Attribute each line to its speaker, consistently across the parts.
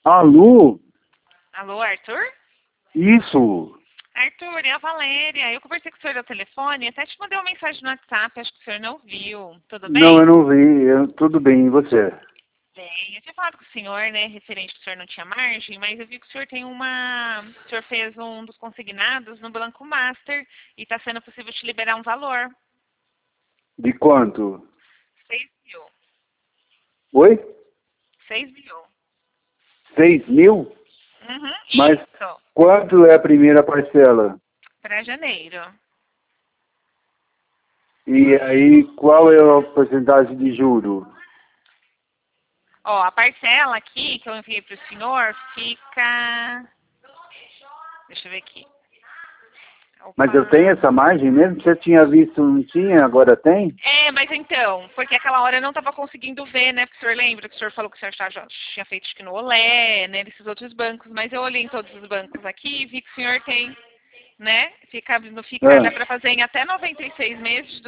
Speaker 1: Alô?
Speaker 2: Alô, Arthur?
Speaker 1: Isso.
Speaker 2: Arthur, é a Valéria. Eu conversei com o senhor no telefone, até te mandei uma mensagem no WhatsApp, acho que o senhor não viu. Tudo
Speaker 1: Não, eu
Speaker 2: bem?
Speaker 1: não vi. Tudo bem, e você?
Speaker 2: Bem, eu tinha falado com o senhor, né, referente que o senhor não tinha margem, mas eu vi que o senhor tem uma... O senhor fez um dos consignados no Banco Master e está sendo possível te liberar um valor.
Speaker 1: De quanto?
Speaker 2: 6 mil.
Speaker 1: Oi?
Speaker 2: 6 mil.
Speaker 1: 6.000?
Speaker 2: Uhum,
Speaker 1: Mas
Speaker 2: isso.
Speaker 1: quanto é a primeira parcela?
Speaker 2: Para janeiro.
Speaker 1: E aí, qual é a porcentagem de juro?
Speaker 2: Ó, a parcela aqui que eu enviei para o senhor fica... Deixa eu ver aqui.
Speaker 1: Mas eu tenho
Speaker 2: Opa.
Speaker 1: essa margem mesmo? Você tinha visto, não tinha, agora tem?
Speaker 2: É, mas então, porque aquela hora eu não estava conseguindo ver, né? Porque o senhor lembra que o senhor falou que o senhor já tinha feito acho que no Olé, né? Nesses outros bancos, mas eu olhei em todos os bancos aqui e vi que o senhor tem, né? Dá
Speaker 1: Ah,
Speaker 2: para fazer em até 96 meses de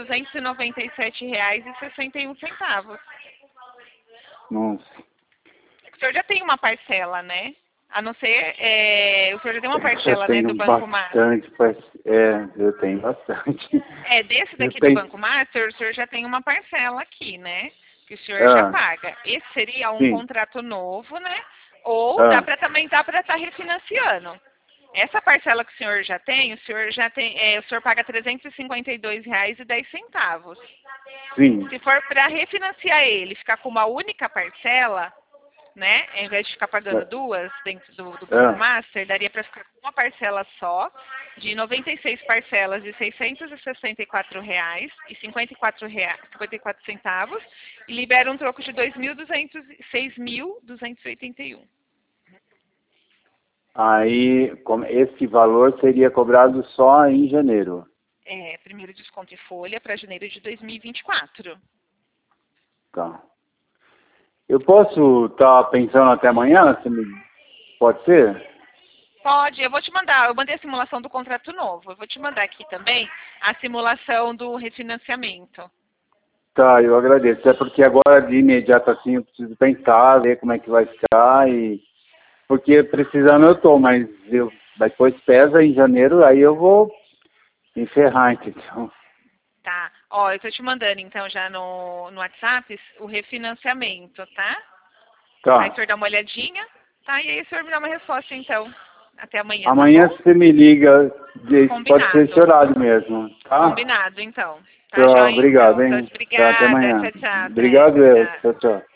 Speaker 2: R$ 297,61.
Speaker 1: nossa.
Speaker 2: O senhor já tem uma parcela, né? A não ser, o senhor já tem uma
Speaker 1: Eu
Speaker 2: parcela, né, do
Speaker 1: tenho
Speaker 2: Banco Master.
Speaker 1: bastante, eu tenho bastante.
Speaker 2: É, desse
Speaker 1: Eu
Speaker 2: daqui do
Speaker 1: tenho.
Speaker 2: Banco Master, o senhor já tem uma parcela aqui, né? Que o senhor já
Speaker 1: Ah,
Speaker 2: paga. Esse seria um
Speaker 1: sim.
Speaker 2: contrato novo, né? Ou
Speaker 1: Ah,
Speaker 2: dá para estar refinanciando. Essa parcela que o senhor paga R$ 352,10.
Speaker 1: sim.
Speaker 2: Se for para refinanciar ele, ficar com uma única parcela, né? Ao invés de ficar pagando duas dentro do Banco
Speaker 1: Ah,
Speaker 2: Master, daria para ficar com uma parcela só, de 96 parcelas de R$ 664,54, e libera um troco de 6.281.
Speaker 1: aí, esse valor seria cobrado só em janeiro.
Speaker 2: É, primeiro desconto em folha para janeiro de 2024.
Speaker 1: Tá. Eu posso estar pensando até amanhã? Pode ser?
Speaker 2: Pode, eu vou te mandar, eu mandei a simulação do contrato novo, eu vou te mandar aqui também a simulação do refinanciamento.
Speaker 1: Tá, eu agradeço. É porque agora de imediato assim eu preciso pensar, ver como é que vai ficar porque precisando eu tô, mas depois pesa em janeiro, aí eu vou encerrar, entendeu?
Speaker 2: Tá. Ó, eu tô te mandando então já no WhatsApp o refinanciamento, tá? Aí o
Speaker 1: Tá.
Speaker 2: senhor dá uma olhadinha, tá? E aí o senhor me dá uma resposta então. Até amanhã, tá
Speaker 1: Amanhã
Speaker 2: bom?
Speaker 1: você me liga, pode ser esse
Speaker 2: Combinado.
Speaker 1: horário mesmo, tá?
Speaker 2: Combinado então. Tá
Speaker 1: Tá,
Speaker 2: joia
Speaker 1: obrigado,
Speaker 2: então. Então,
Speaker 1: hein? Tá, até
Speaker 2: obrigada.
Speaker 1: amanhã.
Speaker 2: Tchau, tchau. Até.
Speaker 1: Obrigado, eu.
Speaker 2: Tchau.
Speaker 1: Tchau, tchau.